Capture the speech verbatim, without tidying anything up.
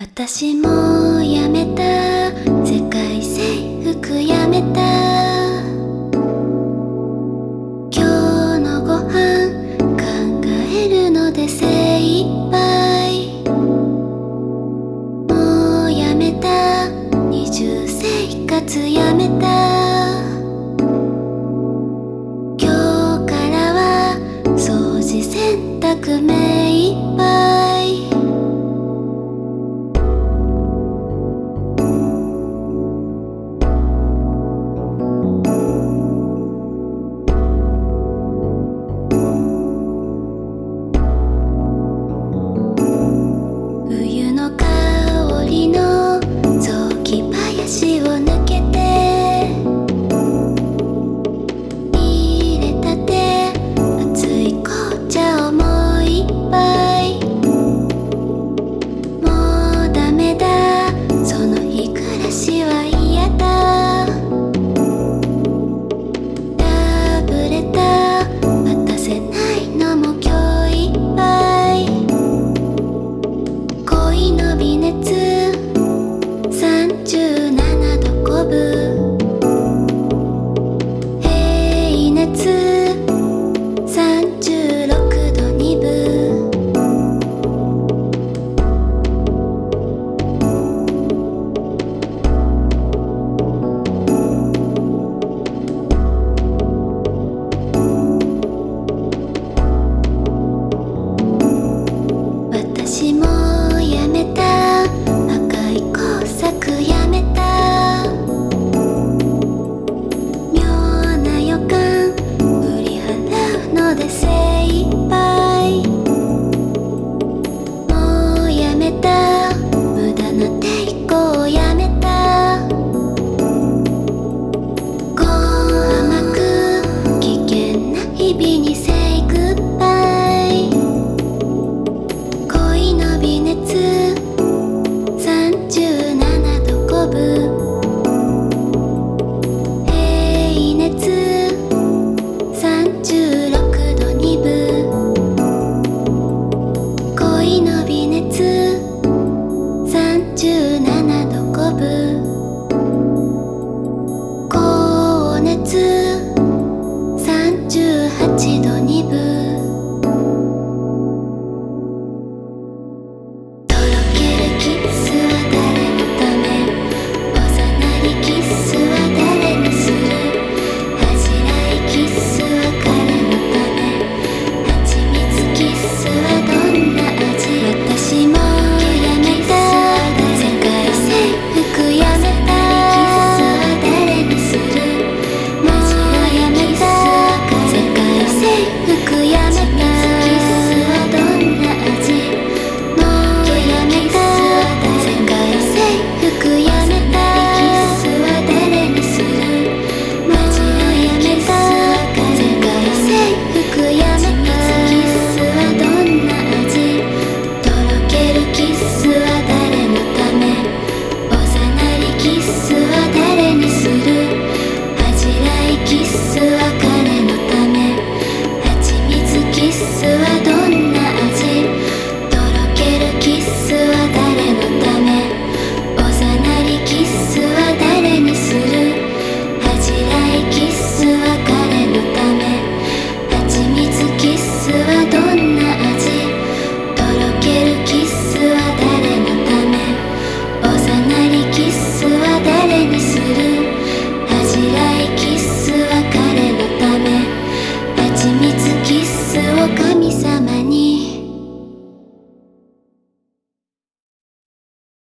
私もやめた、世界征服やめた。今日のご飯考えるので精一杯。もうやめた、二重生活やめた。今日からは掃除洗濯目いっぱい。冬の香りの雑木林を抜けて、入れたて熱い紅茶をもう一杯。もうダメだ、その日暮らしは嫌だ。ラブレター渡せないのも今日いっぱい。恋の